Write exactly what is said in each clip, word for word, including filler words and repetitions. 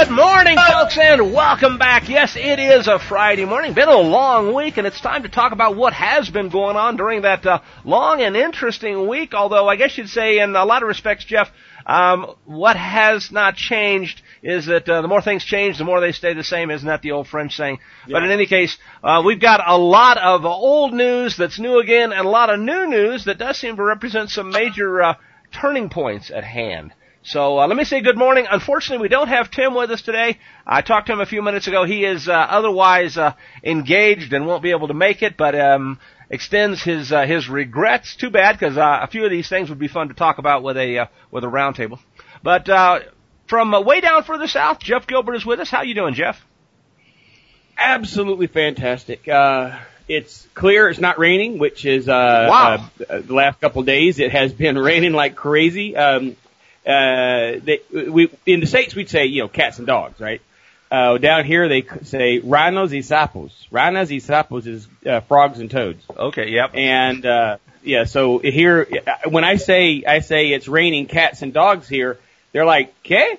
Good morning, folks, and welcome back. Yes, it is a Friday morning. Been a long week, and it's time to talk about what has been going on during that uh, long and interesting week. Although I guess you'd say in a lot of respects, Jeff, um, what has not changed is that uh, the more things change, the more they stay the same. Isn't that the old French saying? Yeah. But in any case, uh, we've got a lot of old news that's new again, and a lot of new news that does seem to represent some major uh, turning points at hand. So uh, let me say good morning. Unfortunately, we don't have Tim with us today. I talked to him a few minutes ago. He is uh, otherwise uh, engaged and won't be able to make it, but um, extends his uh, his regrets. Too bad, because uh, a few of these things would be fun to talk about with a uh, with a roundtable. But uh, from uh, way down further south, Jeff Gilbert is with us. How you doing, Jeff? Absolutely fantastic. Uh, it's clear. It's not raining, which is uh, wow. uh, the last couple of days. It has been raining like crazy. Um, Uh, they, we, in the States, we'd say, you know, cats and dogs, right? Uh, down here, they say ranas y sapos. Ranas y sapos is, uh, frogs and toads. Okay, yep. And, uh, yeah, so here, when I say, I say it's raining cats and dogs here, they're like, ¿qué?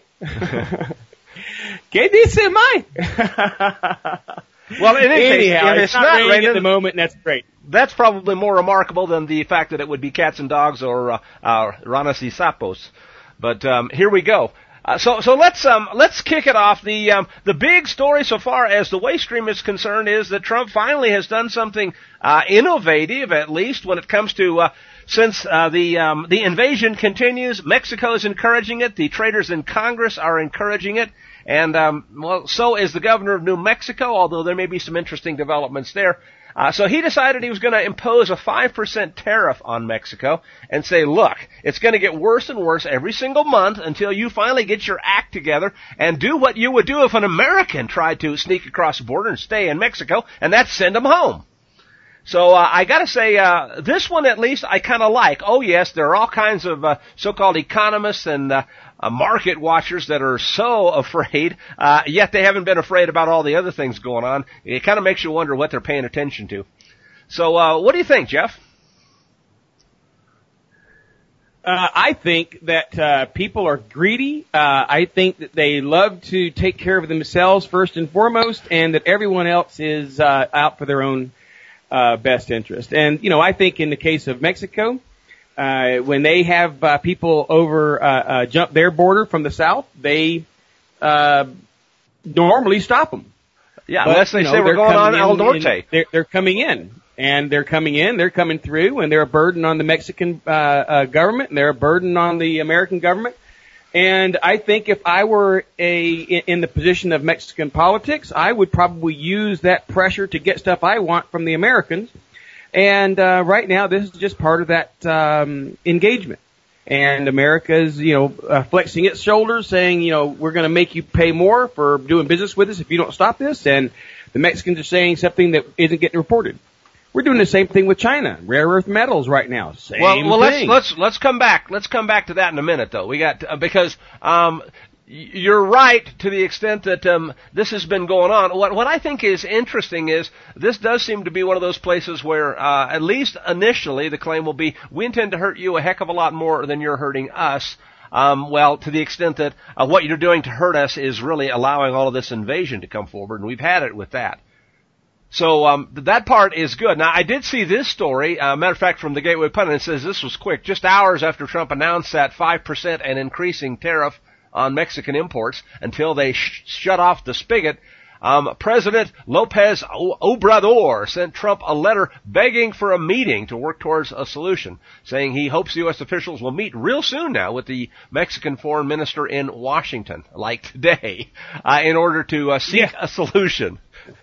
¿Qué dice mine? Well, in any Anyhow, case, it's, it's not, not raining, raining at the moment, and that's great. That's probably more remarkable than the fact that it would be cats and dogs or, uh, uh ranas y sapos. But um, here we go. Uh, so so let's um, let's kick it off. The um, the big story so far as the waste stream is concerned is that Trump finally has done something uh, innovative, at least when it comes to uh, since uh, the um, the invasion continues. Mexico is encouraging it. The traders in Congress are encouraging it, and um, well, so is the governor of New Mexico. Although there may be some interesting developments there. Uh, so he decided he was going to impose a five percent tariff on Mexico and say, look, it's going to get worse and worse every single month until you finally get your act together and do what you would do if an American tried to sneak across the border and stay in Mexico, and that's send them home. So uh, I got to say, uh, this one at least I kind of like. Oh, yes, there are all kinds of uh, so-called economists and uh, uh, market watchers that are so afraid, uh, yet they haven't been afraid about all the other things going on. It kind of makes you wonder what they're paying attention to. So uh, what do you think, Jeff? Uh, I think that uh, people are greedy. Uh, I think that they love to take care of themselves first and foremost, and that everyone else is uh, out for their own Uh, best interest. And, you know, I think in the case of Mexico, uh, when they have uh, people over, uh, uh, jump their border from the south, they, uh, normally stop them. Yeah, but, unless they you know, say we're going on El Norte. In, they're, they're coming in. And they're coming in, they're coming through, and they're a burden on the Mexican, uh, uh, government, and they're a burden on the American government. And I think if I were a in the position of Mexican politics, I would probably use that pressure to get stuff I want from the Americans. And uh, right now, this is just part of that um, engagement. And America's, you know, uh, flexing its shoulders, saying, you know, we're going to make you pay more for doing business with us if you don't stop this. And the Mexicans are saying something that isn't getting reported. We're doing the same thing with China, rare earth metals right now. Same well, well, thing. let's let's let's come back. Let's come back to that in a minute, though. We got uh, because um, you're right to the extent that um, this has been going on. What what I think is interesting is this does seem to be one of those places where, uh, at least initially, the claim will be we intend to hurt you a heck of a lot more than you're hurting us. Um, well, to the extent that uh, what you're doing to hurt us is really allowing all of this invasion to come forward, and we've had it with that. So um, that part is good. Now, I did see this story. Uh, matter of fact, from the Gateway Pundit, it says this was quick. Just hours after Trump announced that five percent and increasing tariff on Mexican imports until they sh- shut off the spigot, um, President Lopez Obrador sent Trump a letter begging for a meeting to work towards a solution, saying he hopes U S officials will meet real soon now with the Mexican foreign minister in Washington, like today, uh, in order to uh, seek yeah. a solution.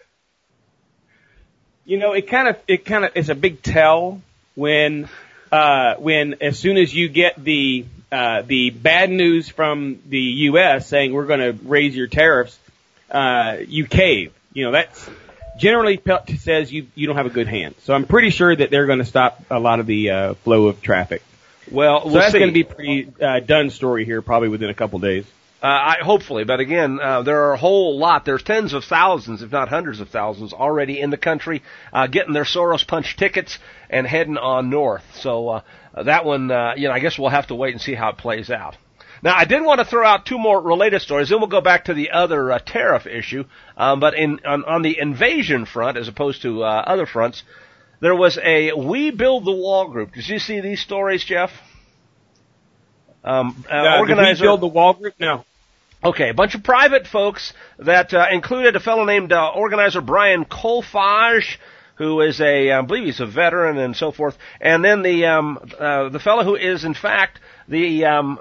You know, it kind of, it kind of is a big tell when, uh, when as soon as you get the, uh, the bad news from the U S saying we're going to raise your tariffs, uh, you cave. You know, that's generally says you, you don't have a good hand. So I'm pretty sure that they're going to stop a lot of the, uh, flow of traffic. Well, so we'll that's see. going to be a pretty, uh, done story here probably within a couple days. Uh, I, hopefully, but again, uh, there are a whole lot. There's tens of thousands, if not hundreds of thousands, already in the country, uh, getting their Soros punch tickets and heading on north. So, uh, that one, uh, you know, I guess we'll have to wait and see how it plays out. Now, I did want to throw out two more related stories, then we'll go back to the other uh, tariff issue. Um, but in on, on the invasion front, as opposed to uh, other fronts, there was a We Build the Wall group. Did you see these stories, Jeff? Um, uh, uh, organizer, did we build the wall group? No. Okay, a bunch of private folks that uh, included a fellow named uh, organizer Brian Colfage, who is a, I believe he's a veteran and so forth, and then the um, uh, the fellow who is in fact the um,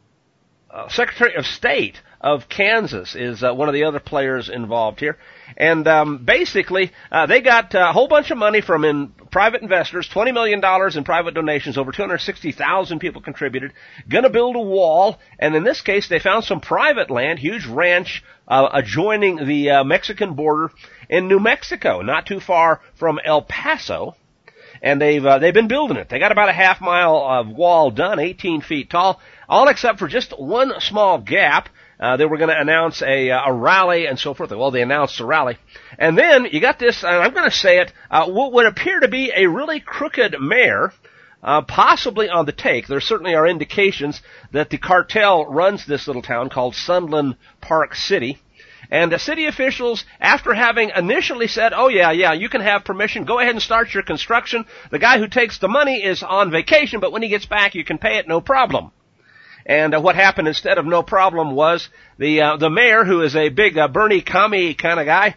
uh, Secretary of State of Kansas is uh, one of the other players involved here. And um, basically, uh, they got a whole bunch of money from in private investors, twenty million dollars in private donations, over two hundred sixty thousand people contributed, going to build a wall, and in this case, they found some private land, huge ranch uh, adjoining the uh, Mexican border in New Mexico, not too far from El Paso. And they've uh, they've been building it. They got about a half mile of wall done, eighteen feet tall, all except for just one small gap. Uh, they were going to announce a, a rally and so forth. Well, they announced a rally. And then you got this, and I'm going to say it, uh, what would appear to be a really crooked mayor, uh, possibly on the take. There certainly are indications that the cartel runs this little town called Sunland Park City. And the city officials, after having initially said, oh yeah, yeah, you can have permission, go ahead and start your construction. The guy who takes the money is on vacation, but when he gets back, you can pay it, no problem. And uh, what happened instead of no problem was the uh, the mayor, who is a big uh, Bernie commie kind of guy,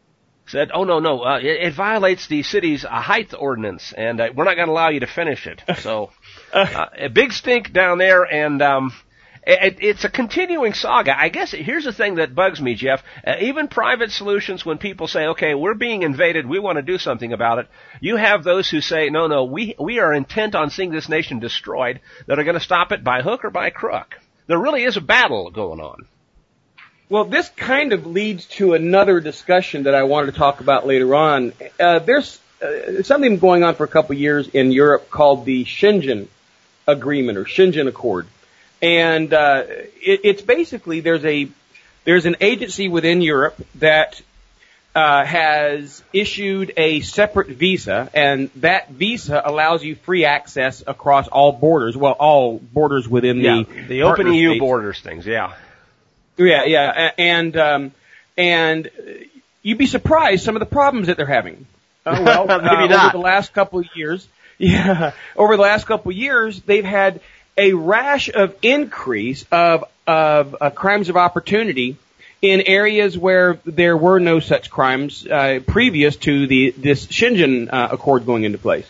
said, oh, no, no, uh, it, it violates the city's uh, height ordinance, and uh, we're not going to allow you to finish it. So uh, a big stink down there, and um, it, it's a continuing saga. I guess here's the thing that bugs me, Jeff. Uh, even private solutions, when people say, okay, we're being invaded, we want to do something about it, you have those who say, no, no, we we are intent on seeing this nation destroyed, that are going to stop it by hook or by crook. There really is a battle going on. Well, this kind of leads to another discussion that I wanted to talk about later on. Uh, there's uh, something going on for a couple of years in Europe called the Schengen Agreement or Schengen Accord. And uh, it, it's basically there's a there's an agency within Europe that uh, has issued a separate visa, and that visa allows you free access across all borders. Well, all borders within yeah, the the open E U states. borders things. Yeah, yeah, yeah, and um, and you'd be surprised some of the problems that they're having. Uh, well, maybe uh, not. Over the last couple of years, yeah, over the last couple of years, they've had a rash of increase of of uh, crimes of opportunity in areas where there were no such crimes uh, previous to the this Schengen uh, Accord going into place,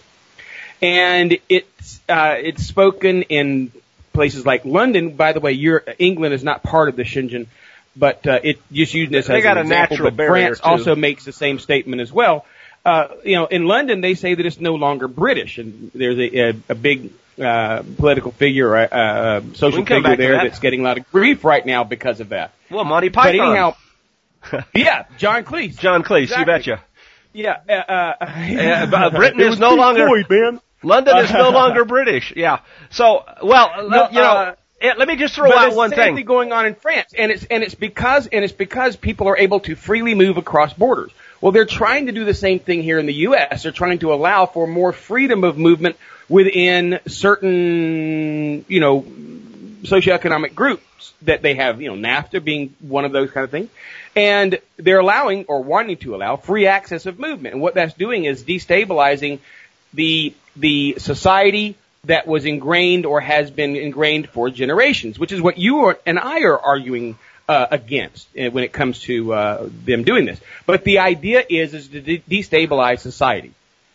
and it's uh, it's spoken in places like London. By the way, Europe, England is not part of the Schengen, but uh, it just using this they as got an a example. natural But barrier France too. also makes the same statement as well. Uh, you know, in London they say that it's no longer British, and there's a, a, a big Uh, political figure, uh, uh, social figure there that. that's getting a lot of grief right now because of that. Well, Monty Python. But anyhow, yeah, John Cleese. John Cleese, exactly. you betcha. Yeah, uh, uh, Uh, Britain is no longer Floyd, man. London is no longer British. Yeah. So, well, No, you know, uh, eh, let me just throw but out it's one the same thing. thing going on in France, and it's and it's because and it's because people are able to freely move across borders. Well, they're trying to do the same thing here in the U S. They're trying to allow for more freedom of movement within certain, you know, socioeconomic groups that they have, you know, NAFTA being one of those kind of things. And they're allowing or wanting to allow free access of movement. And what that's doing is destabilizing the, the society that was ingrained or has been ingrained for generations, which is what you are, and I are arguing Uh, against uh, when it comes to uh, them doing this. But the idea is is to de- destabilize society.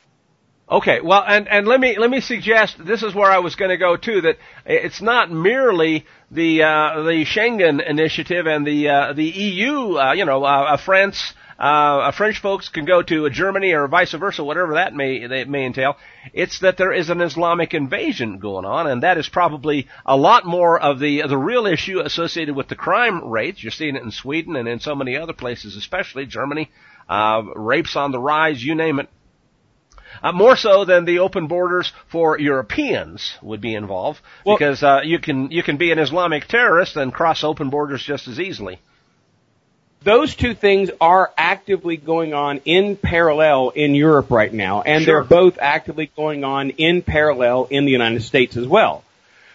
Okay, well, and, and let me let me suggest this is where I was going to go too. That it's not merely the uh, the Schengen initiative and the uh, the E U. Uh, you know, uh, France. Uh, French folks can go to Germany or vice versa, whatever that may they may entail. It's that there is an Islamic invasion going on, and that is probably a lot more of the the real issue associated with the crime rates. You're seeing it in Sweden and in so many other places, especially Germany. Uh, rapes on the rise, you name it. Uh, more so than the open borders for Europeans would be involved, well, because uh, you can you can be an Islamic terrorist and cross open borders just as easily. Those two things are actively going on in parallel in Europe right now, and Sure. they're both actively going on in parallel in the United States as well.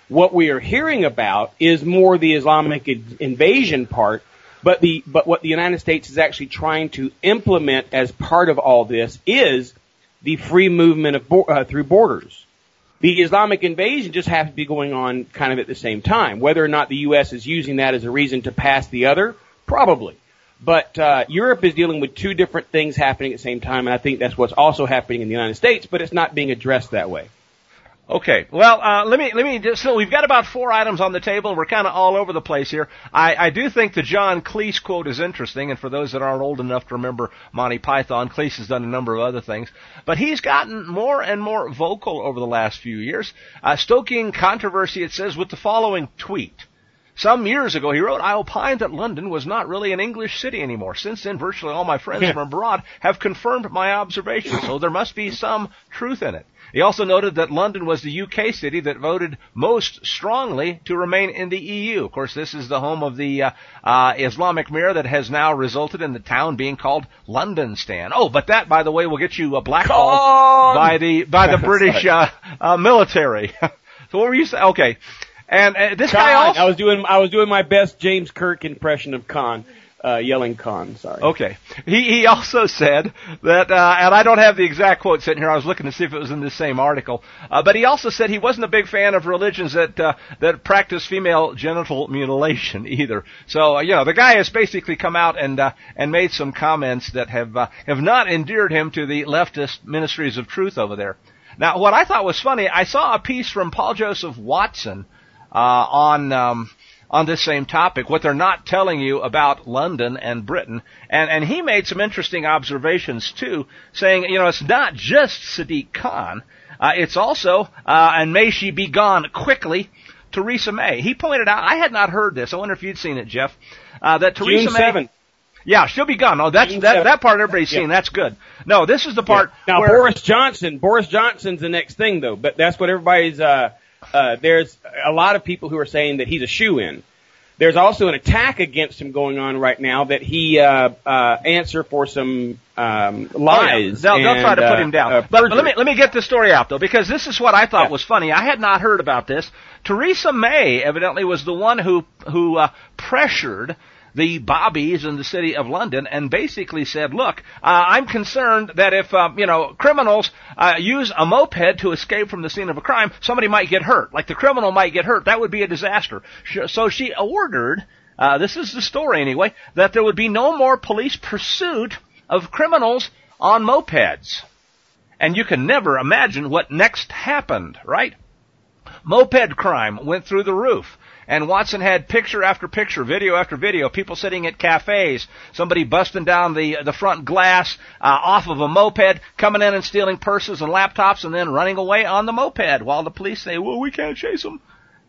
What we are hearing about is more the Islamic invasion part, but the but what the United States is actually trying to implement as part of all this is the free movement of uh, through borders. The Islamic invasion just happens to be going on kind of at the same time. Whether or not the U S is using that as a reason to pass the other, probably. But uh, Europe is dealing with two different things happening at the same time, and I think that's what's also happening in the United States, but it's not being addressed that way. Okay. Well, uh, let me, let me just, so we've got about four items on the table. We're kind of all over the place here. I, I do think the John Cleese quote is interesting, and for those that aren't old enough to remember Monty Python, Cleese has done a number of other things. But he's gotten more and more vocal over the last few years, uh, stoking controversy, it says, with the following tweet. Some years ago, he wrote, I opined that London was not really an English city anymore. Since then, virtually all my friends from abroad have confirmed my observations, so there must be some truth in it. He also noted that London was the U K city that voted most strongly to remain in the E U. Of course, this is the home of the uh, uh, Islamic Mirror that has now resulted in the town being called Londonstan. Oh, but that, by the way, will get you uh, blackballed by the by the British uh, uh, military. So what were you saying? Okay. And uh, this Khan. guy also... I was doing I was doing my best James Kirk impression of Khan, uh, yelling Khan, sorry. Okay. He he also said that, uh, and I don't have the exact quote sitting here, I was looking to see if it was in this same article, uh, but he also said he wasn't a big fan of religions that uh, that practice female genital mutilation either. So, uh, you know, the guy has basically come out and uh, and made some comments that have uh, have not endeared him to the leftist ministries of truth over there. Now, what I thought was funny, I saw a piece from Paul Joseph Watson Uh, on um, on this same topic, what they're not telling you about London and Britain, and and he made some interesting observations too, saying, you know, it's not just Sadiq Khan, uh, it's also uh, and may she be gone quickly, Theresa May. He pointed out, I had not heard this. I wonder if you'd seen it, Jeff. Uh, that Theresa June May. seventh. Yeah, she'll be gone. Oh, that's that, that part everybody's yeah. seen. That's good. No, this is the part. Yeah. Now where, Boris Johnson. Boris Johnson's the next thing, though. But that's what everybody's. Uh, Uh, there's a lot of people who are saying that he's a shoo-in. There's also an attack against him going on right now that he uh, uh, answer for some um, lies. Oh, yeah. they'll, and, they'll try to put him down. Uh, but, but let me let me get the story out though, because this is what I thought yeah. was funny. I had not heard about this. Theresa May evidently was the one who who uh, pressured the bobbies in the city of London and basically said, look, uh, I'm concerned that if, um, you know, criminals uh, use a moped to escape from the scene of a crime, somebody might get hurt. Like the criminal might get hurt. That would be a disaster. So she ordered, uh, this is the story anyway, that there would be no more police pursuit of criminals on mopeds. And you can never imagine what next happened, right? Moped crime went through the roof. And Watson had picture after picture, video after video, people sitting at cafes, somebody busting down the the front glass uh, off of a moped, coming in and stealing purses and laptops, and then running away on the moped while the police say, well, we can't chase them.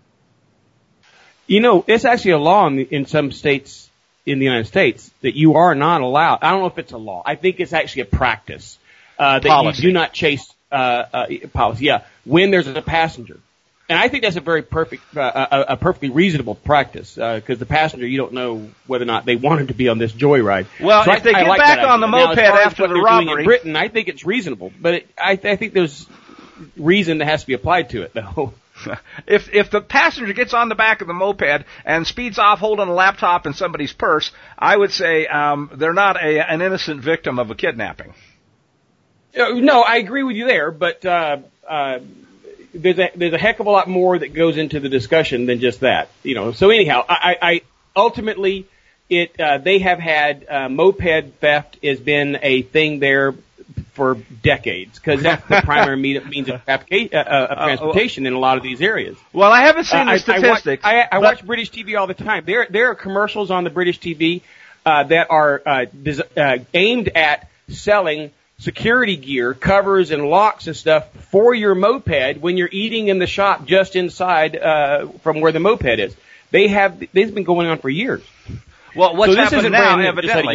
You know, it's actually a law in, the, in some states in the United States that you are not allowed. I don't know if it's a law. I think it's actually a practice uh, that policy. you do not chase uh, uh, policy. Yeah, when there's a passenger. And I think that's a very perfect, uh, a, a perfectly reasonable practice, because uh, the passenger, you don't know whether or not they wanted to be on this joyride. Well, so if I, they I get like back on the now, moped after the robbery, in Britain, I think it's reasonable, but it, I, I think there's reason that has to be applied to it, though. If if the passenger gets on the back of the moped and speeds off holding a laptop in somebody's purse, I would say um, they're not a, an innocent victim of a kidnapping. Uh, no, I agree with you there, but. Uh, uh, There's a there's a heck of a lot more that goes into the discussion than just that, you know. So anyhow, I, I ultimately it uh, they have had uh, moped theft has been a thing there for decades because that's the primary means of, uh, of transportation in a lot of these areas. Well, I haven't seen uh, the statistics. I, I, watch, I, I watch British T V all the time. There there are commercials on the British T V uh, that are uh, des- uh, aimed at selling security gear, covers and locks and stuff for your moped when you're eating in the shop just inside uh from where the moped is. They have they've been going on for years. Well, what's so this happened isn't now, brand new, evidently, you know.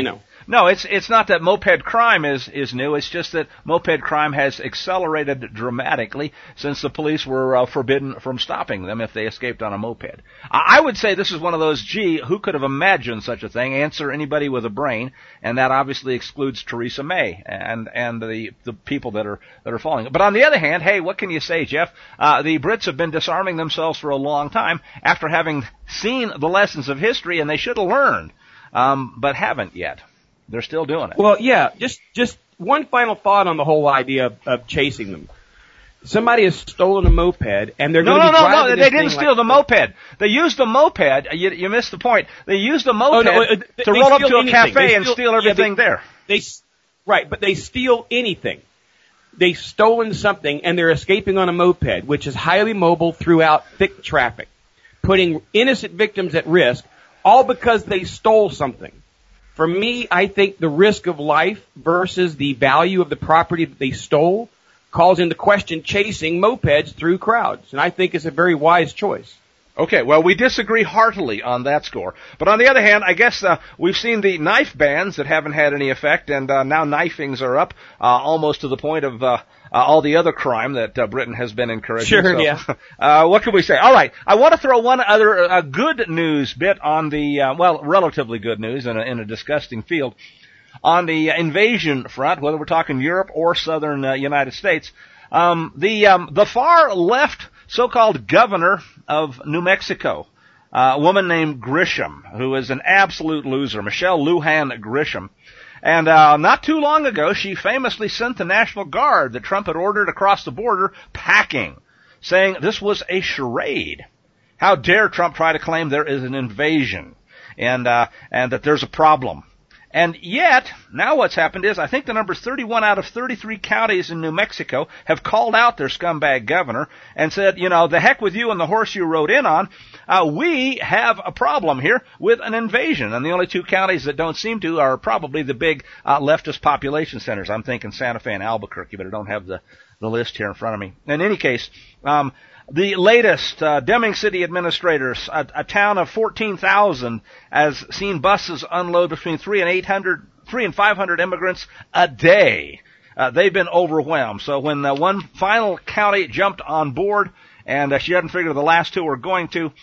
No, it's it's not that moped crime is, is new. It's just that moped crime has accelerated dramatically since the police were uh, forbidden from stopping them if they escaped on a moped. I, I would say this is one of those, gee, who could have imagined such a thing? Answer anybody with a brain, and that obviously excludes Theresa May and and the the people that are that are following. But on the other hand, hey, what can you say, Jeff? Uh, the Brits have been disarming themselves for a long time after having seen the lessons of history, and they should have learned, um, but haven't yet. They're still doing it. Well, yeah, just just one final thought on the whole idea of, of chasing them. Somebody has stolen a moped, and they're no, going to no, be no, driving no. this They didn't thing steal like, the moped. They used the moped. You, you missed the point. They used the moped oh, no, uh, to they roll up to a anything. cafe they and steal, steal everything yeah, they, there. They right, but they steal anything. They've stolen something, and they're escaping on a moped, which is highly mobile throughout thick traffic, putting innocent victims at risk, all because they stole something. For me, I think the risk of life versus the value of the property that they stole calls into question chasing mopeds through crowds. And I think it's a very wise choice. Okay, well, we disagree heartily on that score. But on the other hand, I guess uh, we've seen the knife bans that haven't had any effect, and uh, now knifings are up uh, almost to the point of uh, uh, all the other crime that uh, Britain has been encouraging. Sure, so, yeah. uh, what can we say? All right, I want to throw one other uh, good news bit on the, uh, well, relatively good news in a, in a disgusting field. On the invasion front, whether we're talking Europe or southern uh, United States, um, the um, the far left so-called governor of New Mexico, uh, a woman named Grisham, who is an absolute loser, Michelle Lujan Grisham. And uh, not too long ago, she famously sent the National Guard that Trump had ordered across the border packing, saying this was a charade. How dare Trump try to claim there is an invasion and uh, and that there's a problem. And yet, now what's happened is, I think the number's thirty-one out of thirty-three counties in New Mexico have called out their scumbag governor and said, you know, the heck with you and the horse you rode in on. Uh, we have a problem here with an invasion. And the only two counties that don't seem to are probably the big uh, leftist population centers. I'm thinking Santa Fe and Albuquerque, but I don't have the, the list here in front of me. In any case, um, the latest, uh, Deming City administrators, a, a town of fourteen thousand, has seen buses unload between three and eight hundred, three and five hundred immigrants a day. Uh, they've been overwhelmed. So when uh, one final county jumped on board, and uh, she hadn't figured the last two were going to,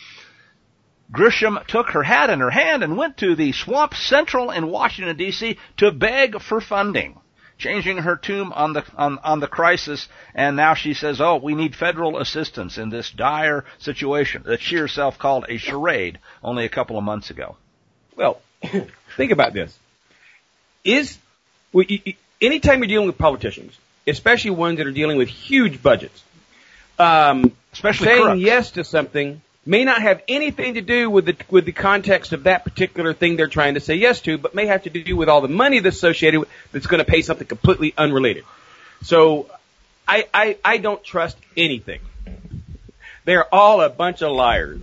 Grisham took her hat in her hand and went to the Swamp Central in Washington, D C to beg for funding, changing her tune on the on, on the crisis, and now she says, oh, we need federal assistance in this dire situation that she herself called a charade only a couple of months ago. Well, think about this. Is well, you, you, anytime you're dealing with politicians, especially ones that are dealing with huge budgets, um, especially saying crooks. yes to something may not have anything to do with the with the context of that particular thing they're trying to say yes to, but may have to do with all the money that's associated with that's going to pay something completely unrelated. So I, I I don't trust anything. They're all a bunch of liars.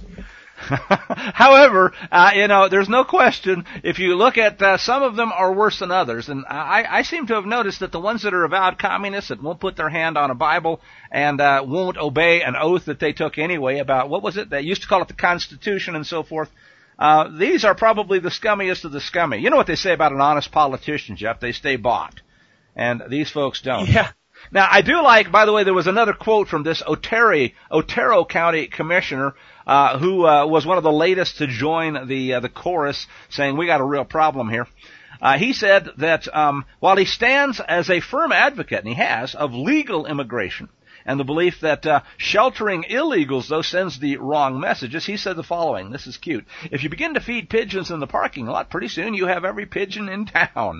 However, uh, you know, there's no question, if you look at, uh, some of them are worse than others. And I, I seem to have noticed that the ones that are avowed communists that won't put their hand on a Bible and, uh, won't obey an oath that they took anyway about, what was it? They used to call it the Constitution and so forth. Uh, these are probably the scummiest of the scummy. You know what they say about an honest politician, Jeff? They stay bought. And these folks don't. Yeah. Now, I do like, by the way, there was another quote from this Otero, Otero County Commissioner, uh, who, uh, was one of the latest to join the, uh, the chorus, saying, we got a real problem here. Uh, he said that, um, while he stands as a firm advocate, and he has, of legal immigration, and the belief that, uh, sheltering illegals, though, sends the wrong messages, he said the following. This is cute. If you begin to feed pigeons in the parking lot, pretty soon you have every pigeon in town.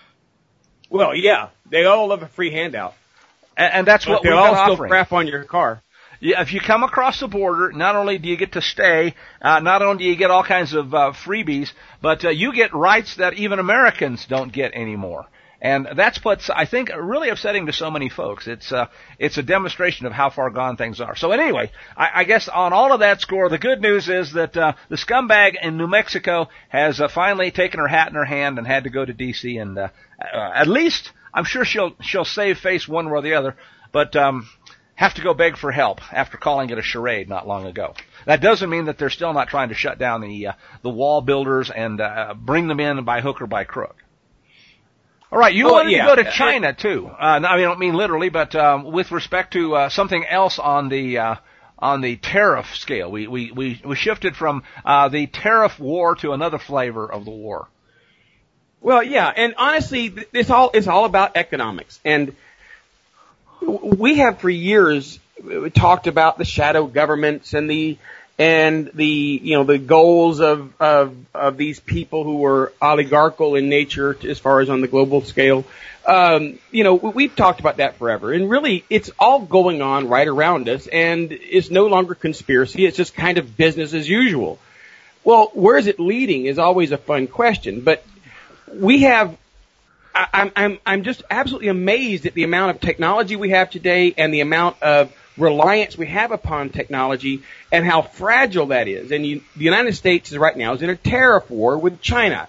Well, yeah. They all love a free handout. And, and that's but what we're all offering. still crap on your car. Yeah, if you come across the border, not only do you get to stay, uh, not only do you get all kinds of uh, freebies, but uh, you get rights that even Americans don't get anymore. And that's what's, I think, really upsetting to so many folks. It's uh, it's a demonstration of how far gone things are. So anyway, I, I guess on all of that score, the good news is that uh, the scumbag in New Mexico has uh, finally taken her hat in her hand and had to go to D C and uh, uh, at least, I'm sure she'll she'll save face one way or the other, but um, have to go beg for help after calling it a charade not long ago. That doesn't mean that they're still not trying to shut down the uh, the wall builders and uh, bring them in by hook or by crook. All right, you well, wanted yeah. to go to China, too. Uh, no, I mean, I don't mean literally, but um, with respect to uh, something else on the uh, on the tariff scale. We we, we, we shifted from uh, the tariff war to another flavor of the war. Well, yeah, and honestly, it's all it's all about economics. And we have for years talked about the shadow governments and the and the you know the goals of of of these people who were oligarchical in nature as far as on the global scale. Um, you know, we've talked about that forever, and really, it's all going on right around us, and it's no longer conspiracy. It's just kind of business as usual. Well, where is it leading is always a fun question, but we have. I, I'm I'm I'm just absolutely amazed at the amount of technology we have today and the amount of reliance we have upon technology and how fragile that is. And you, the United States is right now is in a tariff war with China.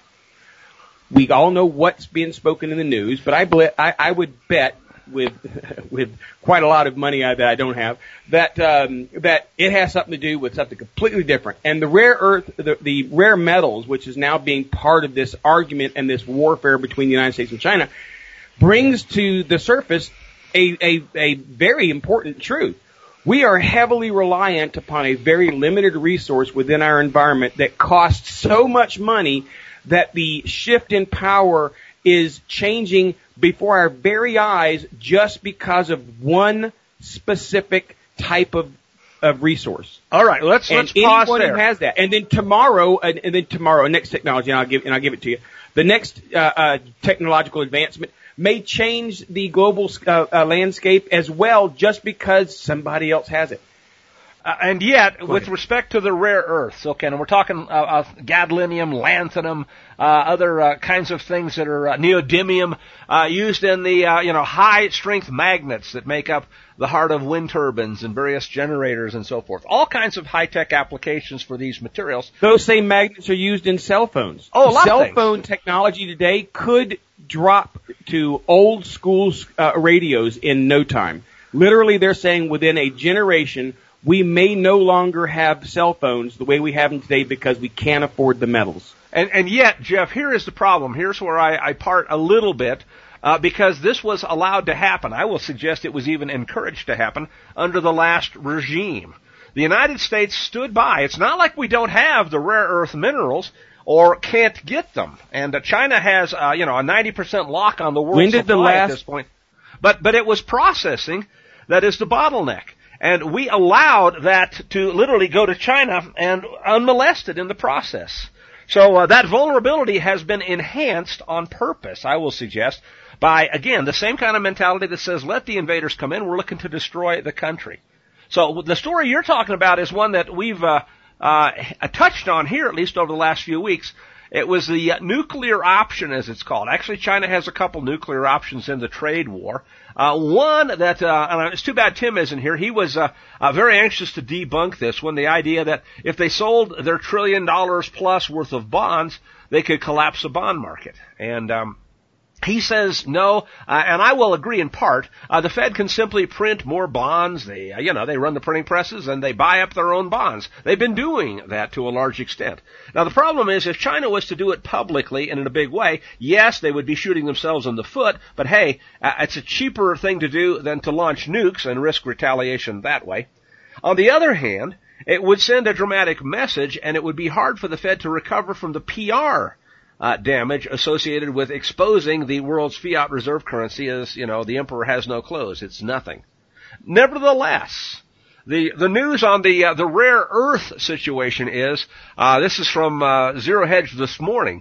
We all know what's being spoken in the news, but I, ble- I, I would bet with with quite a lot of money that I don't have that um, that it has something to do with something completely different. And the rare earth, the, the rare metals, which is now being part of this argument and this warfare between the United States and China, brings to the surface a, a, a very important truth. We are heavily reliant upon a very limited resource within our environment that costs so much money that the shift in power is changing before our very eyes just because of one specific type of, of resource. All right, let's and let's pause anyone there. who has that, and then tomorrow, and, and then tomorrow, next technology, and I'll give and I'll give it to you. The next uh, uh, technological advancement may change the global uh, uh, landscape as well, just because somebody else has it. Uh, and yet, Go with ahead. respect to the rare earths, okay, and we're talking uh, uh, gadolinium, lanthanum, uh, other uh, kinds of things that are uh, neodymium, uh, used in the uh, you know high-strength magnets that make up the heart of wind turbines and various generators and so forth. All kinds of high-tech applications for these materials. Those same magnets are used in cell phones. Oh, a lot of Cell things. phone technology today could drop to old school uh, radios in no time. Literally, they're saying within a generation, we may no longer have cell phones the way we have them today because we can't afford the metals. And, and yet, Jeff, here is the problem. Here's where I, I part a little bit, uh, because this was allowed to happen. I will suggest it was even encouraged to happen under the last regime. The United States stood by. It's not like we don't have the rare earth minerals or can't get them. And uh, China has, uh, you know, a ninety percent lock on the world When did the supply last... at this point. But, but it was processing that is the bottleneck. And we allowed that to literally go to China and unmolested in the process. So uh, that vulnerability has been enhanced on purpose, I will suggest, by, again, the same kind of mentality that says, let the invaders come in, we're looking to destroy the country. So the story you're talking about is one that we've uh, uh, touched on here, at least over the last few weeks. It was the uh, nuclear option, as it's called. Actually, China has a couple nuclear options in the trade war. Uh, one that, uh, and it's too bad Tim isn't here. He was uh, uh, very anxious to debunk this one, the idea that if they sold their trillion dollars plus worth of bonds, they could collapse the bond market. And um, he says no, uh, and I will agree in part. Uh, the Fed can simply print more bonds. They, uh, you know, they run the printing presses and they buy up their own bonds. They've been doing that to a large extent. Now, the problem is if China was to do it publicly and in a big way, yes, they would be shooting themselves in the foot, but hey, uh, it's a cheaper thing to do than to launch nukes and risk retaliation that way. On the other hand, it would send a dramatic message, and it would be hard for the Fed to recover from the P R Uh, damage associated with exposing the world's fiat reserve currency as, you know, the emperor has no clothes. It's nothing. Nevertheless, the the news on the uh, the rare earth situation is, uh, this is from uh, Zero Hedge this morning.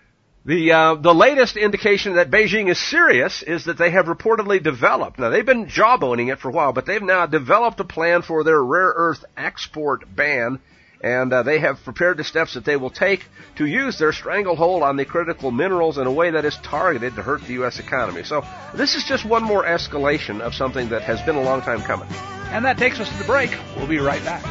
The uh, the latest indication that Beijing is serious is that they have reportedly developed, now they've been jawboning it for a while, but they've now developed a plan for their rare earth export ban. And uh, they have prepared the steps that they will take to use their stranglehold on the critical minerals in a way that is targeted to hurt the U S economy. So this is just one more escalation of something that has been a long time coming. And that takes us to the break. We'll be right back.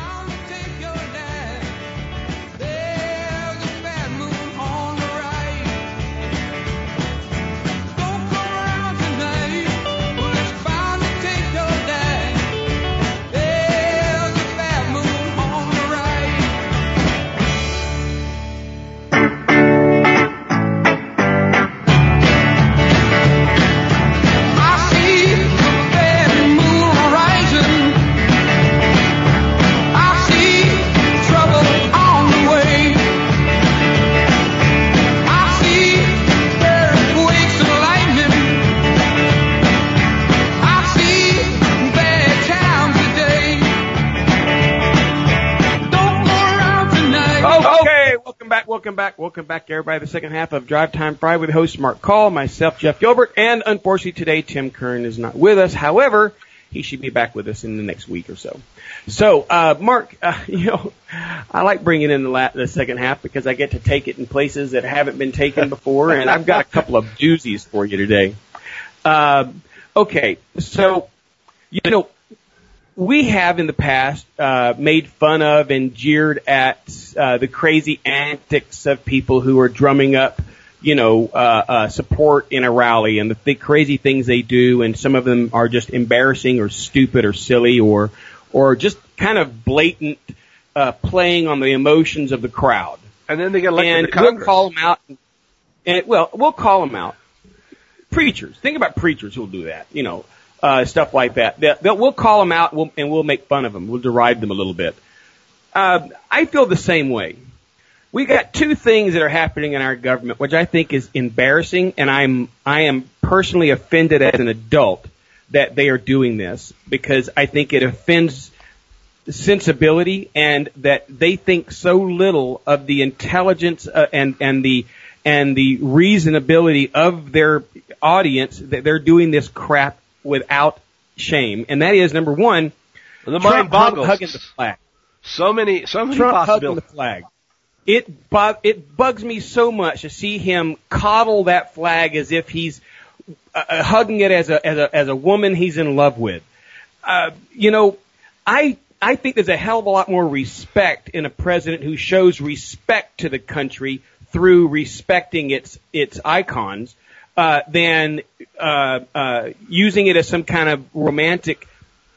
back. Welcome back, everybody, to the second half of Drive Time Friday with host Mark Call, myself, Jeff Gilbert, and unfortunately today Tim Kern is not with us. However, he should be back with us in the next week or so. So, uh, Mark, uh, you know, I like bringing in the, la- the second half because I get to take it in places that haven't been taken before, and I've got a couple of doozies for you today. Uh, okay, so, you know, we have in the past uh, made fun of and jeered at uh, the crazy antics of people who are drumming up, you know, uh, uh, support in a rally and the th- crazy things they do, and some of them are just embarrassing or stupid or silly or or just kind of blatant uh, playing on the emotions of the crowd. And then they get elected and to Congress. We'll call them out. And well, we'll call them out. Preachers. Think about preachers who'll do that. You know. Uh, stuff like that. They'll, they'll, we'll call them out we'll, and we'll make fun of them. We'll deride them a little bit. Uh, I feel the same way. We got two things that are happening in our government, which I think is embarrassing, and I'm I am personally offended as an adult that they are doing this because I think it offends sensibility and that they think so little of the intelligence uh, and and the and the reasonability of their audience that they're doing this crap without shame, and that is number one. The Trump mind boggles. hugging the flag. So many, so many Trump hugging possibilities. the flag. It bu- it bugs me so much to see him coddle that flag as if he's uh, uh, hugging it as a as a as a woman he's in love with. Uh, you know, I I think there's a hell of a lot more respect in a president who shows respect to the country through respecting its its icons. Uh, than uh, uh, using it as some kind of romantic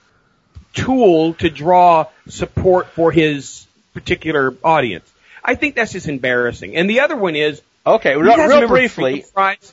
tool to draw support for his particular audience. I think that's just embarrassing. And the other one is okay. Real, real briefly,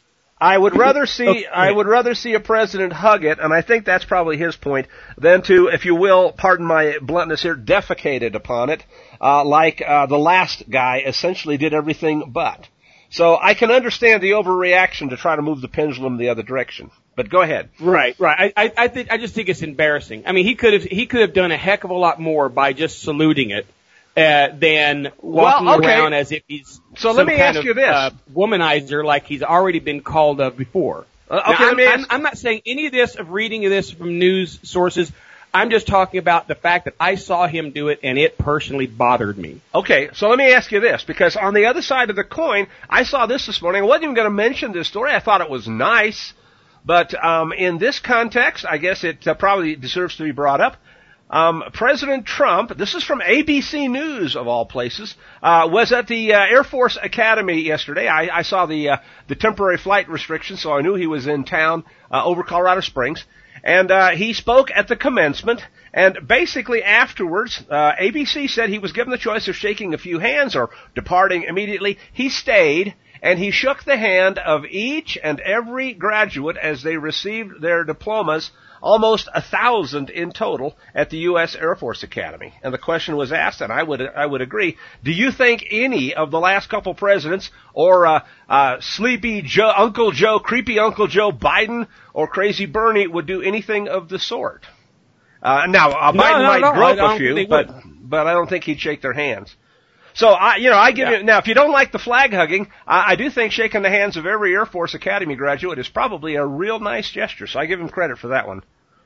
I would rather see okay. I would rather see a president hug it, and I think that's probably his point, than to, if you will, pardon my bluntness here, defecated upon it, uh, like uh, the last guy essentially did everything but. So I can understand the overreaction to try to move the pendulum the other direction. But go ahead. Right, right. I, I, I think I just think it's embarrassing. I mean, he could have he could have done a heck of a lot more by just saluting it uh, than walking well, okay. around as if he's so some let me kind ask of, you this. Uh, womanizer like he's already been called of before. Uh, okay, now, let me I'm, ask- I'm, I'm not saying any of this of reading of this from news sources. I'm just talking about the fact that I saw him do it, and it personally bothered me. Okay, so let me ask you this, because on the other side of the coin, I saw this this morning. I wasn't even going to mention this story. I thought it was nice, but um, in this context, I guess it uh, probably deserves to be brought up. Um, President Trump, this is from A B C News of all places, uh, was at the uh, Air Force Academy yesterday. I, I saw the uh, the temporary flight restrictions, so I knew he was in town uh, over Colorado Springs. And uh, he spoke at the commencement, and basically afterwards, uh, A B C said he was given the choice of shaking a few hands or departing immediately. He stayed, and he shook the hand of each and every graduate as they received their diplomas, almost a thousand in total at the U S Air Force Academy. And the question was asked, and I would I would agree, do you think any of the last couple presidents, or uh, uh, Sleepy Joe, Uncle Joe, Creepy Uncle Joe Biden, or Crazy Bernie would do anything of the sort? Uh, now, uh, no, Biden no, might no, grope a few, but but I don't think he'd shake their hands. So, I, you know, I give yeah. you, now, if you don't like the flag hugging, I, I do think shaking the hands of every Air Force Academy graduate is probably a real nice gesture, so I give him credit for that one.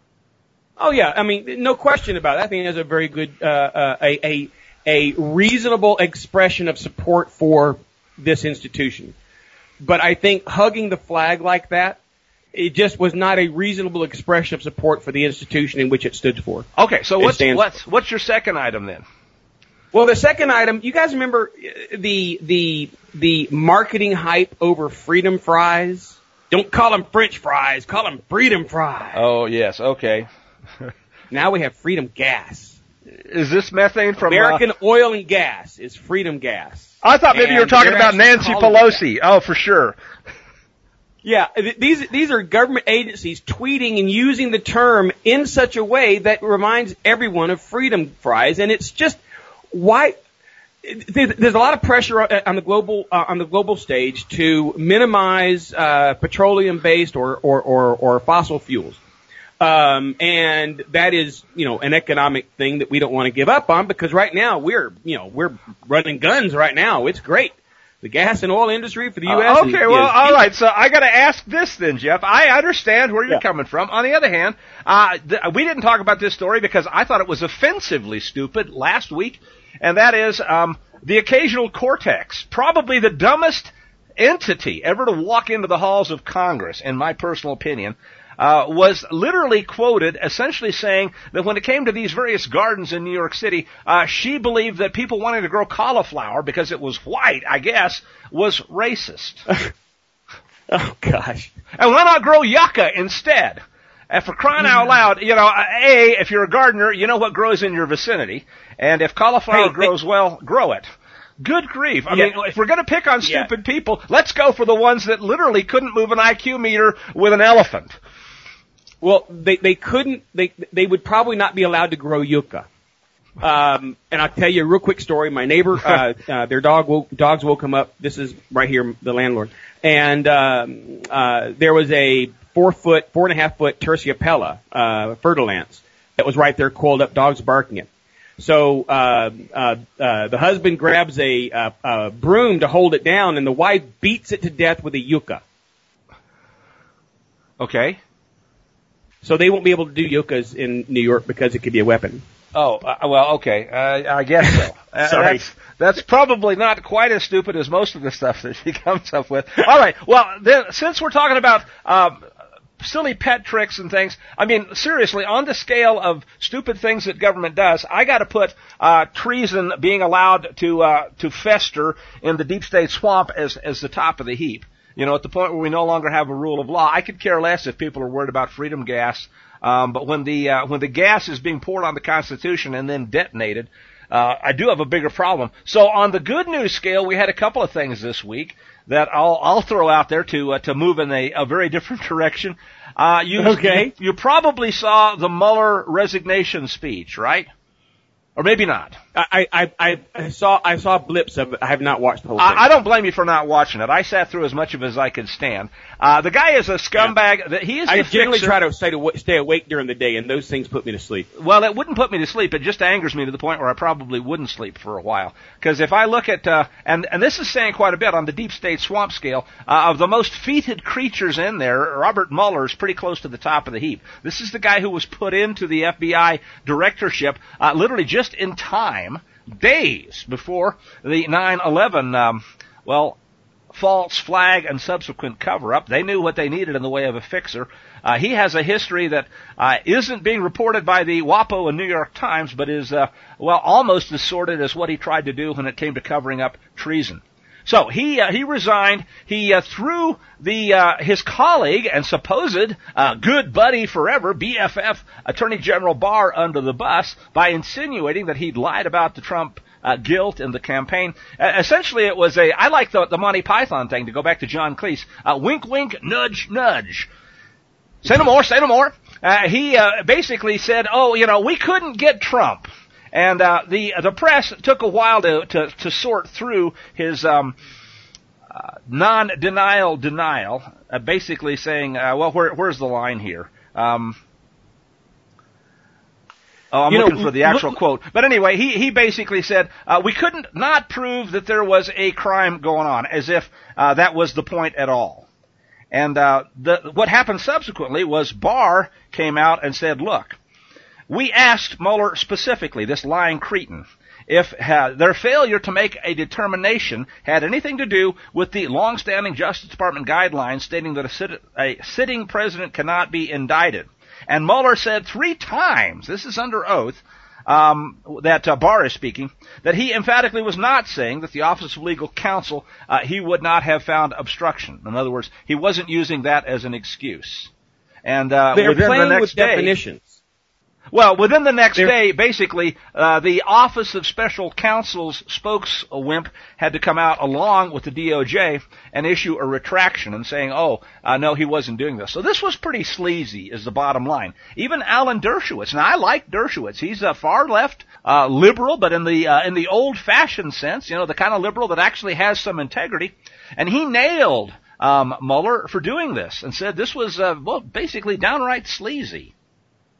Oh yeah, I mean, no question about it. I think that's a very good, uh, uh, a, a, a reasonable expression of support for this institution. But I think hugging the flag like that, it just was not a reasonable expression of support for the institution in which it stood for. Okay, so what's, stands what's, what's your second item then? Well, the second item, you guys remember the the the marketing hype over freedom fries? Don't call them French fries, call them freedom fries. Oh, yes, okay. Now we have freedom gas. Is this methane from American uh, Oil and Gas is freedom gas. I thought maybe and you were talking about Nancy Pelosi. Oh, for sure. Yeah, th- these these are government agencies tweeting and using the term in such a way that reminds everyone of freedom fries, and it's just why there's a lot of pressure on the global uh, on the global stage to minimize uh, petroleum-based or, or or or fossil fuels, um, and that is you know an economic thing that we don't want to give up on because right now we're you know we're running guns right now. It's great. the gas and oil industry for the U S Uh, okay, is, well, is, all right. So I got to ask this then, Jeff. I understand where you're Yeah. coming from. On the other hand, uh, th- we didn't talk about this story because I thought it was offensively stupid last week, and that is um, the occasional cortex, probably the dumbest entity ever to walk into the halls of Congress, in my personal opinion. Uh, was literally quoted essentially saying that when it came to these various gardens in New York City, uh, she believed that people wanting to grow cauliflower because it was white, I guess, was racist. Oh, gosh. And why not grow yucca instead? And for crying out loud, you know, A, if you're a gardener, you know what grows in your vicinity. And if cauliflower Hey, grows well, grow it. Good grief. I Yeah. mean, if we're going to pick on Yeah. stupid people, let's go for the ones that literally couldn't move an I Q meter with an elephant. Well, they, they couldn't, they, they would probably not be allowed to grow yucca. Um, and I'll tell you a real quick story. My neighbor, uh, uh, their dog woke, dogs woke him up. This is right here, the landlord. And, um, uh, there was a four foot, four and a half foot Terciopella, uh, fertilance that was right there coiled up, dogs barking it. So, uh, uh, uh, the husband grabs a, uh, uh, broom to hold it down and the wife beats it to death with a yucca. Okay. So they won't be able to do yuccas in New York because it could be a weapon. Oh, uh, well, okay. Uh, I guess so. Uh, Sorry. That's, that's probably not quite as stupid as most of the stuff that she comes up with. All right. Well, then, since we're talking about um, silly pet tricks and things, I mean, seriously, on the scale of stupid things that government does, I got to put uh, treason being allowed to uh, to fester in the deep state swamp as as the top of the heap. You know, at the point where we no longer have a rule of law. I could care less if people are worried about freedom gas. Um, but when the uh, when the gas is being poured on the Constitution and then detonated, uh, I do have a bigger problem. So on the good news scale, we had a couple of things this week that I'll I'll throw out there to uh, to move in a, a very different direction. Uh, you, Okay. you you probably saw the Mueller resignation speech, right? Or maybe not. I, I, I saw, I saw blips of it. I have not watched the whole thing. I, I don't blame you for not watching it. I sat through as much of it as I could stand. Uh, the guy is a scumbag. Yeah. That he is. I the generally fixer. try to stay, to stay awake during the day, and those things put me to sleep. Well, it wouldn't put me to sleep. It just angers me to the point where I probably wouldn't sleep for a while. Because if I look at, uh, and, and this is saying quite a bit on the deep state swamp scale, uh, of the most feted creatures in there, Robert Mueller is pretty close to the top of the heap. This is the guy who was put into the F B I directorship, uh, literally just in time, days before the nine eleven, um, well, false flag and subsequent cover-up. They knew what they needed in the way of a fixer. Uh, he has a history that uh, isn't being reported by the WAPO and New York Times, but is, uh, well, almost as sordid as what he tried to do when it came to covering up treason. So he uh, he resigned. He uh, threw the uh, his colleague and supposed uh, good buddy forever, B F F, Attorney General Barr, under the bus by insinuating that he'd lied about the Trump uh, guilt in the campaign. Uh, essentially, it was a I like the the Monty Python thing, to go back to John Cleese. Uh, wink, wink, nudge, nudge. Say no more. Say no more. Uh, he uh, basically said, "Oh, you know, we couldn't get Trump." And uh, the the press took a while to to, to sort through his um, uh, non-denial denial, uh, basically saying, uh, "Well, where, where's the line here?" Um, oh, I'm you looking know, for the actual look, quote. But anyway, he he basically said, uh, "We couldn't not prove that there was a crime going on," as if uh, that was the point at all. And uh, the what happened subsequently was Barr came out and said, "Look, we asked Mueller specifically, this lying cretin, if uh, their failure to make a determination had anything to do with the long-standing Justice Department guidelines stating that a, sit- a sitting president cannot be indicted." And Mueller said three times, this is under oath, um, that uh, Barr is speaking, that he emphatically was not saying that the Office of Legal Counsel, uh, he would not have found obstruction. In other words, he wasn't using that as an excuse. And uh, They're within playing the next with day, definitions. Well, within the next They're, day, basically, uh, the Office of Special Counsel's spokeswimp had to come out along with the D O J and issue a retraction and saying, oh, uh, no, he wasn't doing this. So this was pretty sleazy, is the bottom line. Even Alan Dershowitz, now I like Dershowitz. He's a far left uh, liberal, but in the uh, in the old-fashioned sense, you know, the kind of liberal that actually has some integrity. And he nailed um, Mueller for doing this and said this was, uh, well, basically downright sleazy.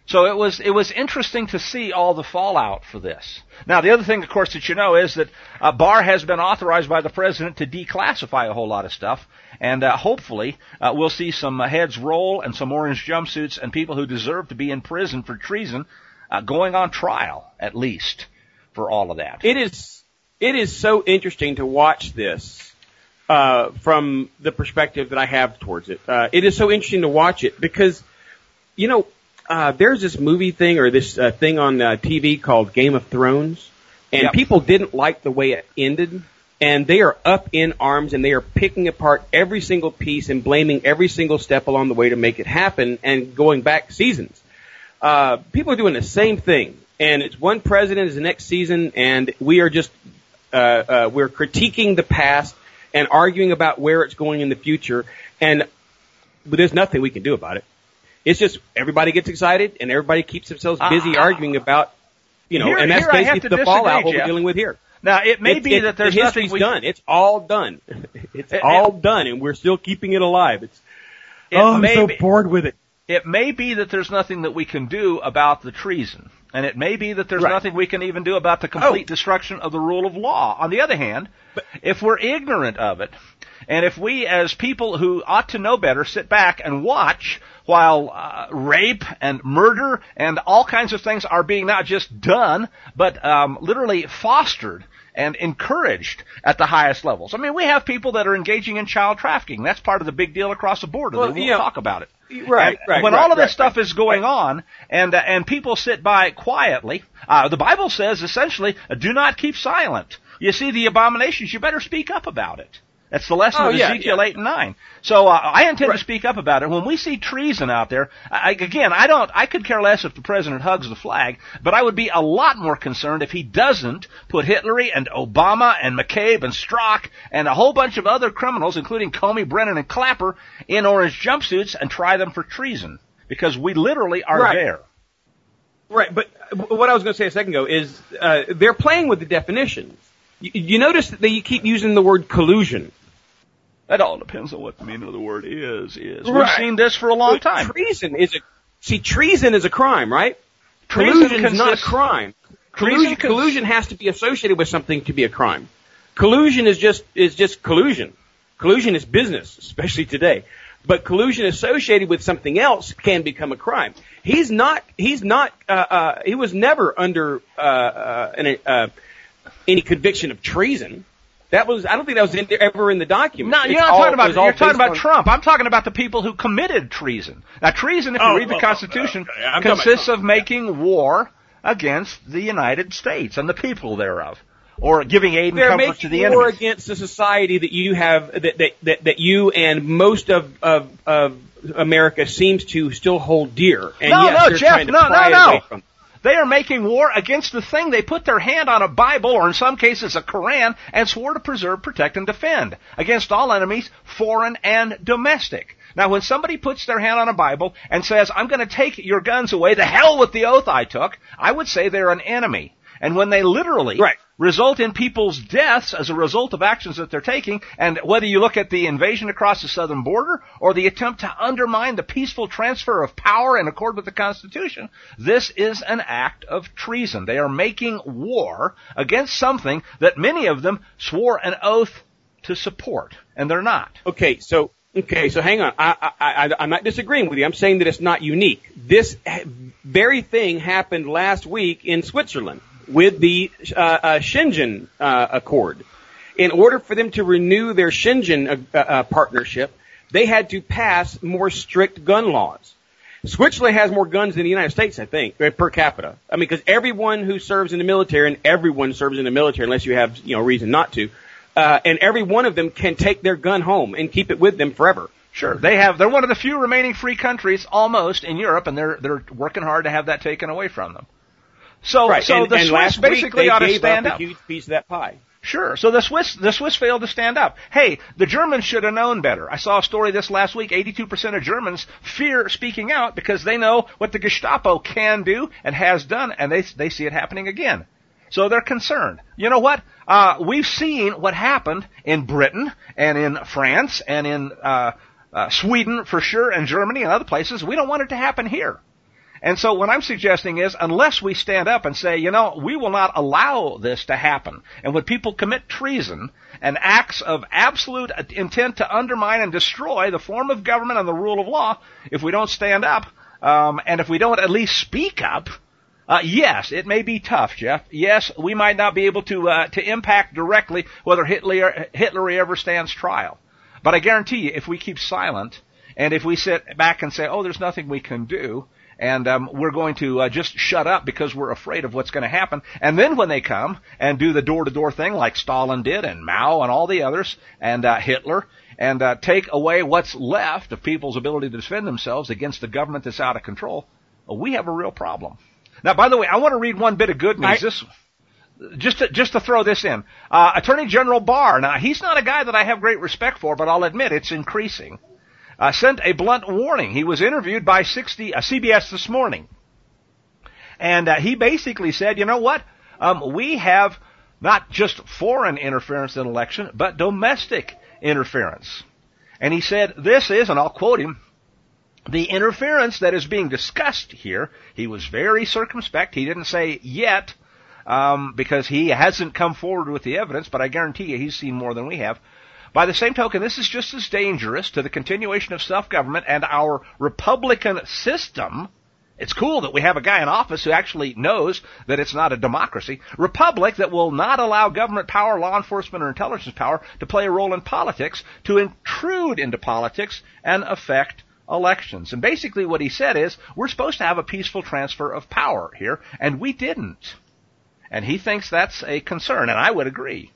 So it was it was interesting to see all the fallout for this. Now, the other thing, of course, that you know is that uh, Barr has been authorized by the president to declassify a whole lot of stuff, and uh, hopefully uh, we'll see some uh, heads roll and some orange jumpsuits and people who deserve to be in prison for treason uh, going on trial, at least, for all of that. It is it is so interesting to watch this uh, from the perspective that I have towards it. Uh, it is so interesting to watch it because, you know, Uh, there's this movie thing or this uh, thing on uh, T V called Game of Thrones, and yep. people didn't like the way it ended, and they are up in arms, and they are picking apart every single piece and blaming every single step along the way to make it happen and going back seasons. Uh, people are doing the same thing, and it's one president is the next season, and we are just uh, uh, we're critiquing the past and arguing about where it's going in the future, and but there's nothing we can do about it. It's just everybody gets excited and everybody keeps themselves busy uh, arguing about, you know, here, and that's basically the fallout what we're dealing with here. Now, it may it's, be it, that there's the nothing history's we done. It's all done. It's it, all it, done, and we're still keeping it alive. It's it oh, I'm may so be, bored with it. It may be that there's nothing that we can do about the treason, and it may be that there's right. nothing we can even do about the complete oh. destruction of the rule of law. On the other hand, but, if we're ignorant of it, and if we as people who ought to know better sit back and watch while uh, rape and murder and all kinds of things are being not just done, but um, literally fostered and encouraged at the highest levels. I mean, we have people that are engaging in child trafficking. That's part of the big deal across the border. Well, we won't you know, talk about it. Right, and right. When right, all of this right, stuff right, is going right. on, and uh, and people sit by quietly, uh, the Bible says essentially, uh, do not keep silent. You see the abominations, you better speak up about it. That's the lesson oh, of yeah, Ezekiel yeah. eight and nine. So uh, I intend right. to speak up about it. When we see treason out there, I, again, I don't. I could care less if the president hugs the flag, but I would be a lot more concerned if he doesn't put Hitler and Obama and McCabe and Strzok and a whole bunch of other criminals, including Comey, Brennan, and Clapper, in orange jumpsuits and try them for treason, because we literally are right. there. Right, but what I was going to say a second ago is uh, they're playing with the definitions. You, you notice that they keep using the word collusion. That all depends on what the meaning of the word is. Is right. We've seen this for a long time. Treason is a see. Treason is a crime, right? Treason collusion is not a crime. Collusion, cons- collusion has to be associated with something to be a crime. Collusion is just is just collusion. Collusion is business, especially today. But collusion associated with something else can become a crime. He's not. He's not. Uh, uh, he was never under uh, uh, an, uh, any conviction of treason. That was, I don't think that was in there, ever in the document. No, you're it's not all, talking about, you're talking about on, Trump. I'm talking about the people who committed treason. Now, treason, if you oh, read the oh, Constitution, oh, uh, consists of making war against the United States and the people thereof, or giving aid and They're comfort to the making war enemy. against the society that you have, that, that, that, that you and most of, of, of America seems to still hold dear. And no, yes, no, they're Jeff, trying to no, pry no, away no. from. They are making war against the thing. They put their hand on a Bible, or in some cases a Koran, and swore to preserve, protect, and defend against all enemies, foreign and domestic. Now, when somebody puts their hand on a Bible and says, I'm going to take your guns away, the hell with the oath I took, I would say they're an enemy. And when they literally right. result in people's deaths as a result of actions that they're taking, and whether you look at the invasion across the southern border or the attempt to undermine the peaceful transfer of power in accord with the Constitution, this is an act of treason. They are making war against something that many of them swore an oath to support, and they're not. Okay, so okay, so hang on. I, I, I, I'm not disagreeing with you. I'm saying that it's not unique. This very thing happened last week in Switzerland with the uh, uh, Schengen uh, Accord. In order for them to renew their Schengen uh, uh, partnership, they had to pass more strict gun laws. Switzerland has more guns than the United States, I think, per capita. I mean, because everyone who serves in the military, and everyone serves in the military unless you have, you know, reason not to, uh, and every one of them can take their gun home and keep it with them forever. Sure, they have. They're one of the few remaining free countries, almost, in Europe, and they're they're working hard to have that taken away from them. So, right. so and, the and Swiss basically ought to stand up. up. A huge piece of that pie. Sure. So the Swiss, the Swiss failed to stand up. Hey, the Germans should have known better. I saw a story this last week. eighty-two percent of Germans fear speaking out because they know what the Gestapo can do and has done, and they they see it happening again. So they're concerned. You know what? Uh, we've seen what happened in Britain and in France and in uh, uh, Sweden for sure, and Germany and other places. We don't want it to happen here. And so what I'm suggesting is, unless we stand up and say, you know, we will not allow this to happen, and when people commit treason and acts of absolute intent to undermine and destroy the form of government and the rule of law, if we don't stand up, um, and if we don't at least speak up, uh, yes, it may be tough, Jeff. Yes, we might not be able to uh, to impact directly whether Hitler, Hitler ever stands trial. But I guarantee you, if we keep silent, and if we sit back and say, oh, there's nothing we can do, and um, we're going to uh, just shut up because we're afraid of what's going to happen, and then when they come and do the door-to-door thing like Stalin did and Mao and all the others and uh, Hitler, and uh, take away what's left of people's ability to defend themselves against a government that's out of control, well, we have a real problem. Now, by the way, I want to read one bit of good news. I- this Just to, just to throw this in. Uh, Attorney General Barr, now he's not a guy that I have great respect for, but I'll admit it's increasing, uh, sent a blunt warning. He was interviewed by sixty, uh, C B S this morning. And uh, he basically said, you know what, um, we have not just foreign interference in election, but domestic interference. And he said, this is, and I'll quote him, the interference that is being discussed here. He was very circumspect. He didn't say yet, Um, because he hasn't come forward with the evidence, but I guarantee you he's seen more than we have. By the same token, this is just as dangerous to the continuation of self-government and our Republican system. It's cool that we have a guy in office who actually knows that it's not a democracy. Republic that will not allow government power, law enforcement, or intelligence power to play a role in politics, to intrude into politics and affect elections. And basically what he said is, we're supposed to have a peaceful transfer of power here, and we didn't. And he thinks that's a concern, and I would agree.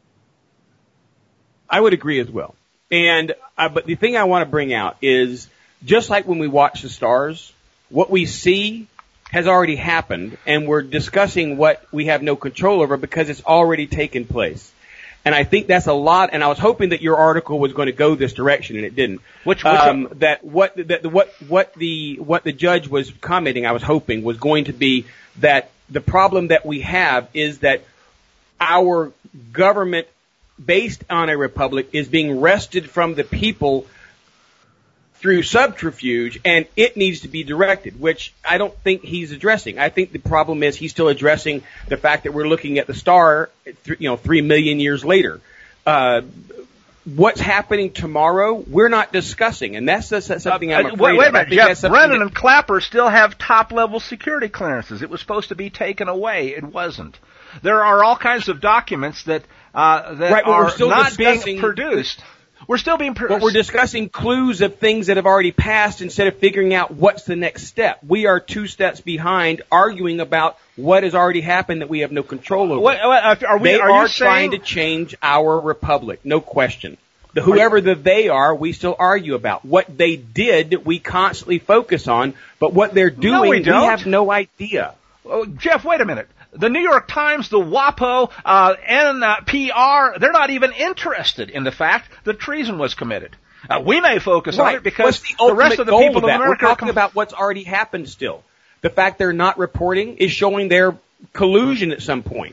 I would agree as well. And uh, but the thing I want to bring out is, just like when we watch the stars, what we see has already happened, and we're discussing what we have no control over because it's already taken place. And I think that's a lot. And I was hoping that your article was going to go this direction, and it didn't. Which, which um, that what that what what the what the judge was commenting, I was hoping, was going to be that the problem that we have is that our government, based on a republic, is being wrested from the people through subterfuge, and it needs to be directed, which I don't think he's addressing. I think the problem is he's still addressing the fact that we're looking at the star, you know, three million years later. Uh, what's happening tomorrow, we're not discussing, and that's, that's something I'm afraid uh, wait, wait of. a minute, Jeff, Brennan and Clapper still have top-level security clearances. It was supposed to be taken away. It wasn't. There are all kinds of documents that uh, that right, are we're still not being produced. We're still being produced. But we're discussing clues of things that have already passed instead of figuring out what's the next step. We are two steps behind, arguing about what has already happened that we have no control over. What, what, are we, they are, are you trying saying... to change our republic, no question. The, whoever the they are, we still argue about. What they did, we constantly focus on, but what they're doing, no, we, don't. we have no idea. Oh, Jeff, wait a minute. The New York Times, the WAPO, uh, N P R, they're not even interested in the fact that treason was committed. Uh, we may focus right. on it because the, the rest of the people of, of America We're talking about what's already happened still. The fact they're not reporting is showing their collusion at some point.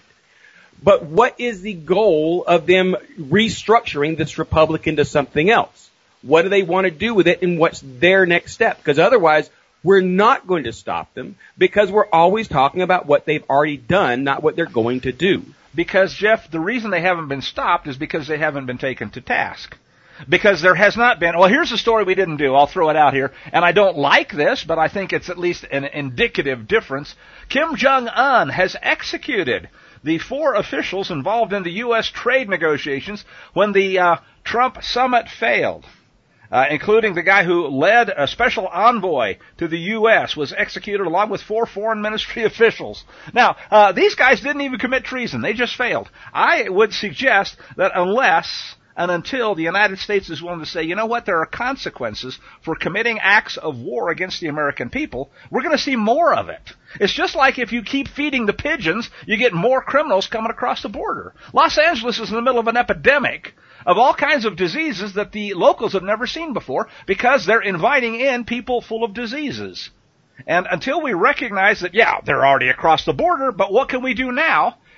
But what is the goal of them restructuring this republic into something else? What do they want to do with it, and what's their next step? Because otherwise, we're not going to stop them, because we're always talking about what they've already done, not what they're going to do. Because, Jeff, the reason they haven't been stopped is because they haven't been taken to task. Because there has not been, well, here's a story we didn't do. I'll throw it out here. And I don't like this, but I think it's at least an indicative difference. Kim Jong-un has executed the four officials involved in the U S trade negotiations when the uh, Trump summit failed. Uh, including the guy who led a special envoy to the U S, was executed along with four foreign ministry officials. Now, uh, these guys didn't even commit treason. They just failed. I would suggest that unless and until the United States is willing to say, you know what, there are consequences for committing acts of war against the American people, we're going to see more of it. It's just like if you keep feeding the pigeons, you get more criminals coming across the border. Los Angeles is in the middle of an epidemic of all kinds of diseases that the locals have never seen before because they're inviting in people full of diseases. And until we recognize that, yeah, they're already across the border, but what can we do now?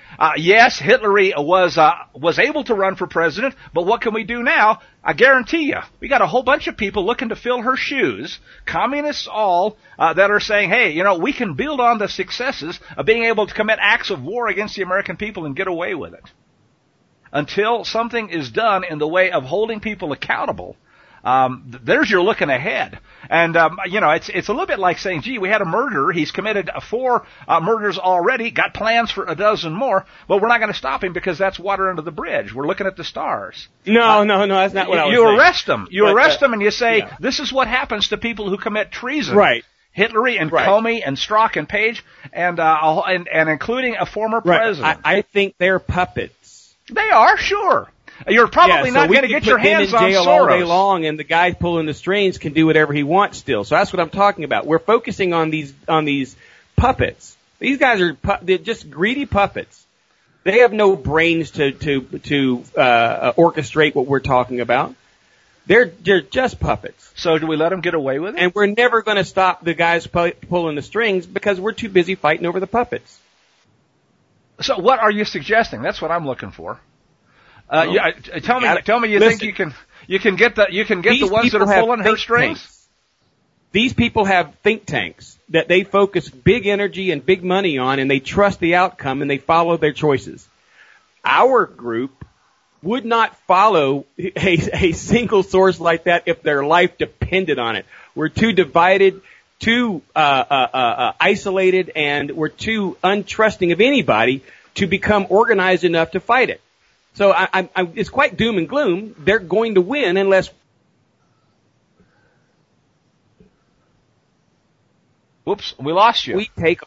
Uh, yes, Hitler was uh, was able to run for president, but what can we do now? I guarantee you, we got a whole bunch of people looking to fill her shoes, communists all, uh, that are saying, hey, you know, we can build on the successes of being able to commit acts of war against the American people and get away with it. Until something is done in the way of holding people accountable, Um, there's your looking ahead. And, um, you know, it's, it's a little bit like saying, gee, we had a murderer. He's committed four uh, murders already, got plans for a dozen more, but we're not going to stop him because that's water under the bridge. We're looking at the stars. No, uh, no, no, that's not what you, I was you saying. arrest them. You but, arrest uh, them and you say, yeah. this is what happens to people who commit treason. Right. Hitler and right. Comey and Strzok and Page and, uh, and, and including a former right. president. I, I think they're puppets. They are, sure. You're probably yeah, so not going to get your hands on Soros. We can put them in jail all day long, and the guy pulling the strings can do whatever he wants still. So that's what I'm talking about. We're focusing on these on these puppets. These guys are pu- they're just greedy puppets. They have no brains to to to uh, orchestrate what we're talking about. They're they're just puppets. So do we let them get away with it? And we're never going to stop the guys pu- pulling the strings because we're too busy fighting over the puppets. So what are you suggesting? That's what I'm looking for. Uh, well, yeah, tell me, tell me, you listen, think you can, you can get the, you can get the ones that are pulling her strings? Tanks. These people have think tanks that they focus big energy and big money on, and they trust the outcome and they follow their choices. Our group would not follow a, a single source like that if their life depended on it. We're too divided, too uh, uh, uh, isolated, and we're too untrusting of anybody to become organized enough to fight it. So I, I, I, it's quite doom and gloom. They're going to win unless. Whoops, we lost you. We take.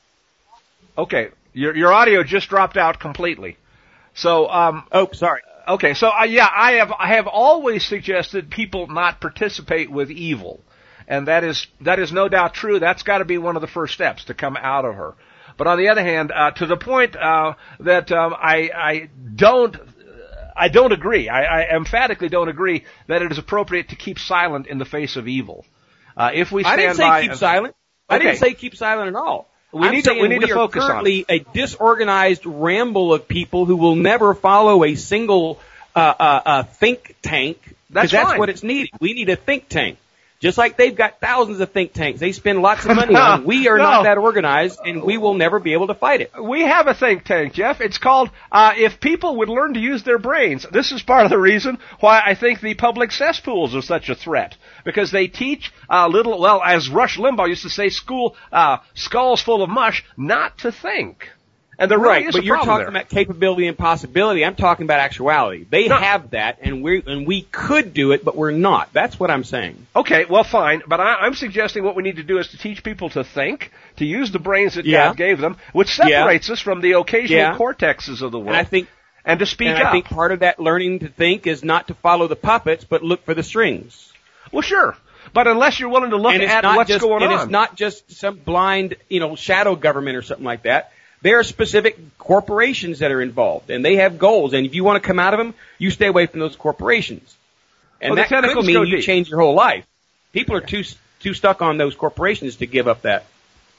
Okay, your your audio just dropped out completely. So um. Oh, sorry. Okay, so uh, yeah, I have I have always suggested people not participate with evil, and that is that is no doubt true. That's got to be one of the first steps to come out of her. But on the other hand, uh, to the point uh, that um, I I don't. I don't agree. I, I emphatically don't agree that it is appropriate to keep silent in the face of evil. Uh, if we stand I didn't say by, keep silent. I okay. didn't say keep silent at all. We I'm need to we need we to focus are currently on a disorganized ramble of people who will never follow a single uh, uh, uh, think tank. That's that's fine. what it's needed. We need a think tank. Just like they've got thousands of think tanks. They spend lots of money on. We are no. not that organized, and we will never be able to fight it. We have a think tank, Jeff. It's called uh, If People Would Learn to Use Their Brains. This is part of the reason why I think the public cesspools are such a threat. Because they teach uh, little, well, as Rush Limbaugh used to say, school uh, skulls full of mush, not to think. And there really right, is but a you're problem talking there. about capability and possibility. I'm talking about actuality. They No. have that, and we and we could do it, but we're not. That's what I'm saying. Okay, well, fine, but I, I'm suggesting what we need to do is to teach people to think, to use the brains that Yeah. God gave them, which separates Yeah. us from the occasional Yeah. cortexes of the world, And I think, and to speak and up. I think part of that learning to think is not to follow the puppets, but look for the strings. Well, sure, but unless you're willing to look and it's at not what's just, going and on. it's not just some blind, you know, shadow government or something like that. There are specific corporations that are involved, and they have goals. And if you want to come out of them, you stay away from those corporations. And Well, the that could tentacles mean go you deep. change your whole life. People are too too stuck on those corporations to give up that.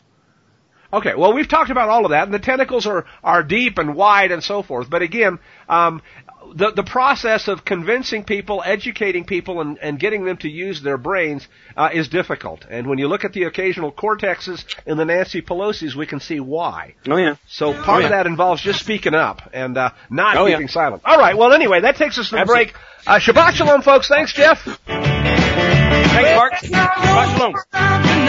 Okay, well, we've talked about all of that, and the tentacles are, are deep and wide and so forth. But again, um, the the process of convincing people, educating people, and, and getting them to use their brains uh, is difficult. And when you look at the occasional cortexes in the Nancy Pelosi's, we can see why. Oh yeah. So part Oh, yeah. of that involves just speaking up and uh, not Oh, yeah. keeping silent. All right, well, anyway, that takes us to the Absolutely. break. Uh, Shabbat Shalom, folks. Thanks, Jeff. Thanks, Mark. Shabbat shalom.